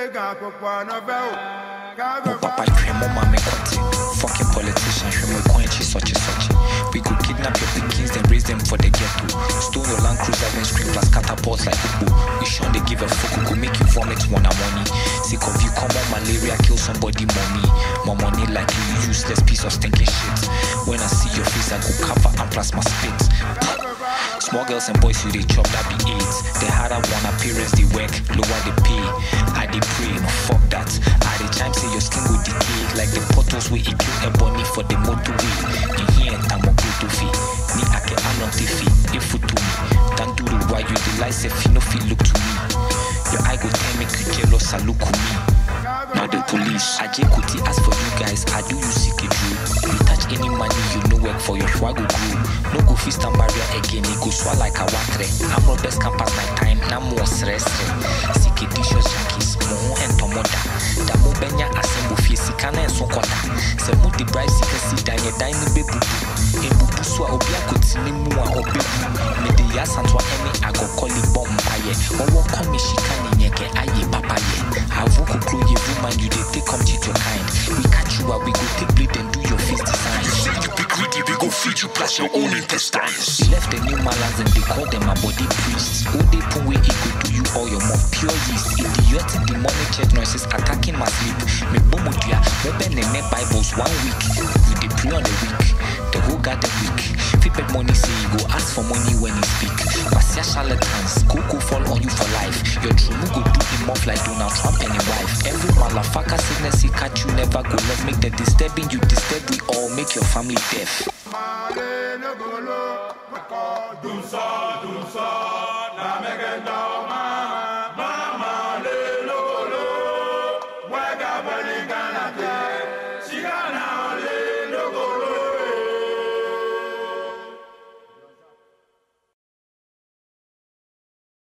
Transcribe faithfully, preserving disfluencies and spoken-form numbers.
Papa Tremo Mame Kote, fucking politician, Tremo Koenchi, such and such. We could kidnap your pickings and raise them for the ghetto. Stone your Land Cruiser when scream plus catapults like Ubu. We shun they give a fuck, could make you vomit one money. Sick of you, come on, malaria, kill somebody, mommy. More money like you, useless piece of stinking shit. When I see your face, I go cover and plus my spit. Small girls and boys who they chop, that be AIDS. They harder one appearance, they work, lower they pay. I they pray, no fuck that. I they chime say your skin will decay. Like the portals where it kill a bunny for the motorway. In here and I'm a good to fee. Ni ake alon te fee, if you to me. Don't do the why you the lies if you no feel look to me. Your eye go tell make you jealous, I look to me. Now the police, I J Kuti ask for you guys, I do you seek a drew. You touch any money, you no work for your schwago crew. No go fist and barrier again, it go swallow like a water. I'm not best can pass my time, now more stress. Seek a dishes, yankees, moho and tomoda. Da mo benya asembo fie sikana and sonkota. Se mo the bribe seeker see danye dine bebu. E bubu swa obia kotini mua obebu. Me de yasantwa emi ago koli bomb paye. Wawo komi shikani nyeke aye papaye. Avoko klo ye woman you dey take come cheat your kind. We catch you while we go take bleed and do your face design. You say you be greedy, we go feed you plus your own intestines. We left the new malams and they call them a body priests. Who they put way equal to you all your more pure yeast. Idiotic demonic church noises attacking my sleep. Me bomudia, open the net Bibles one week. You dey pray on the week, the whole goddamn week. Fipet money say you go ask for money when you speak. Basia charlatans, cocoa fall on you for life. Your true go do him off like Donald Trump and his wife. Every motherfucker sickness he catch you never go love. Make the disturbing you disturb we all, make your family deaf.